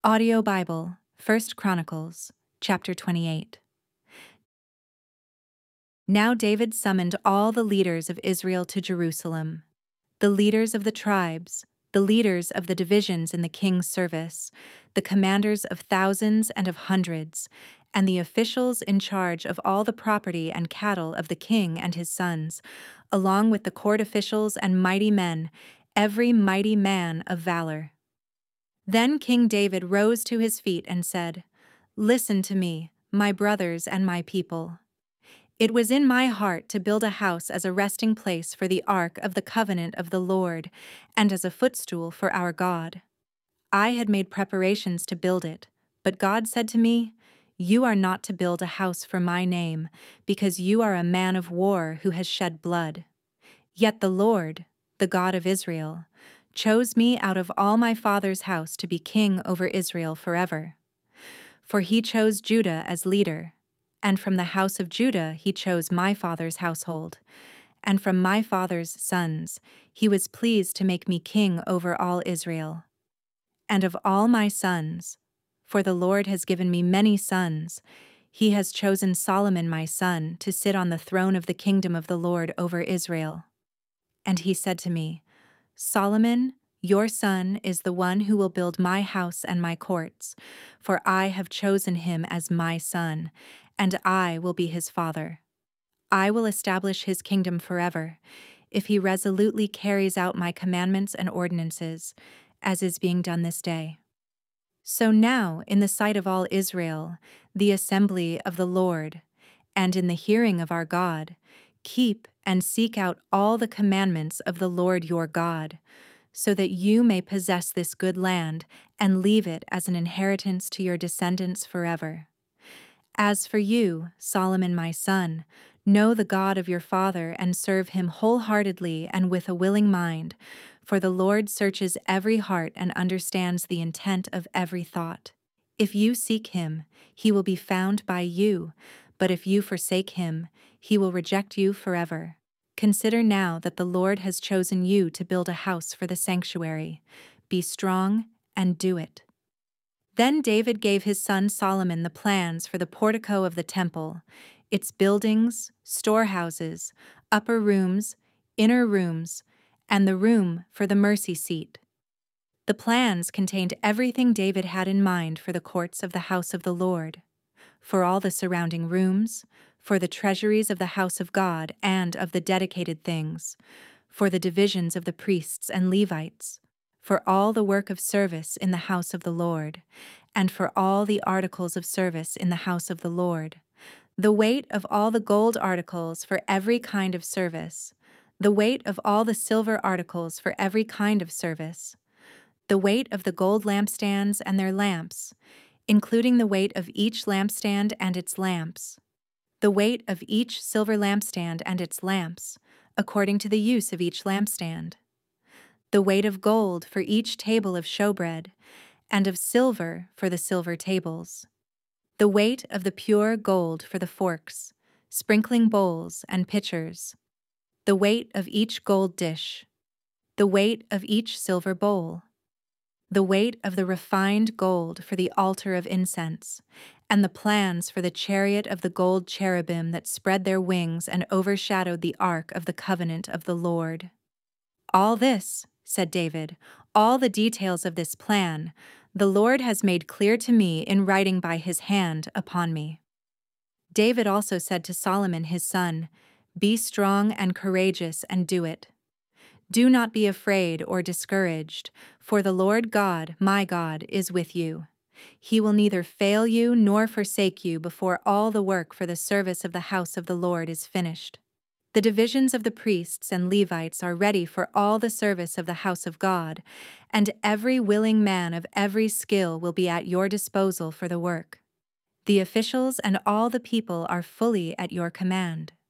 Audio Bible, 1 Chronicles, chapter 28. Now David summoned all the leaders of Israel to Jerusalem, the leaders of the tribes, the leaders of the divisions in the king's service, the commanders of thousands and of hundreds, and the officials in charge of all the property and cattle of the king and his sons, along with the court officials and mighty men, every mighty man of valor. Then King David rose to his feet and said, "Listen to me, my brothers and my people. It was in my heart to build a house as a resting place for the ark of the covenant of the Lord, and as a footstool for our God. I had made preparations to build it, but God said to me, 'You are not to build a house for my name, because you are a man of war who has shed blood.' Yet the Lord, the God of Israel, chose me out of all my father's house to be king over Israel forever. For he chose Judah as leader, and from the house of Judah he chose my father's household, and from my father's sons he was pleased to make me king over all Israel. And of all my sons, for the Lord has given me many sons, he has chosen Solomon my son to sit on the throne of the kingdom of the Lord over Israel. And he said to me, 'Solomon, your son is the one who will build my house and my courts, for I have chosen him as my son, and I will be his father. I will establish his kingdom forever, if he resolutely carries out my commandments and ordinances, as is being done this day.' So now, in the sight of all Israel, the assembly of the Lord, and in the hearing of our God, keep and seek out all the commandments of the Lord your God, so that you may possess this good land and leave it as an inheritance to your descendants forever. As for you, Solomon my son, know the God of your father and serve him wholeheartedly and with a willing mind, for the Lord searches every heart and understands the intent of every thought. If you seek him, he will be found by you, but if you forsake him, he will reject you forever. Consider now that the Lord has chosen you to build a house for the sanctuary. Be strong and do it." Then David gave his son Solomon the plans for the portico of the temple, its buildings, storehouses, upper rooms, inner rooms, and the room for the mercy seat. The plans contained everything David had in mind for the courts of the house of the Lord, for all the surrounding rooms, for the treasuries of the house of God and of the dedicated things, for the divisions of the priests and Levites, for all the work of service in the house of the Lord, and for all the articles of service in the house of the Lord, the weight of all the gold articles for every kind of service, the weight of all the silver articles for every kind of service, the weight of the gold lampstands and their lamps, including the weight of each lampstand and its lamps, the weight of each silver lampstand and its lamps, according to the use of each lampstand, the weight of gold for each table of showbread, and of silver for the silver tables, the weight of the pure gold for the forks, sprinkling bowls, and pitchers, the weight of each gold dish, the weight of each silver bowl, the weight of the refined gold for the altar of incense, and the plans for the chariot of the gold cherubim that spread their wings and overshadowed the ark of the covenant of the Lord. "All this," said David, "all the details of this plan, the Lord has made clear to me in writing by his hand upon me." David also said to Solomon his son, "Be strong and courageous and do it. Do not be afraid or discouraged, for the Lord God, my God, is with you. He will neither fail you nor forsake you before all the work for the service of the house of the Lord is finished. The divisions of the priests and Levites are ready for all the service of the house of God, and every willing man of every skill will be at your disposal for the work. The officials and all the people are fully at your command."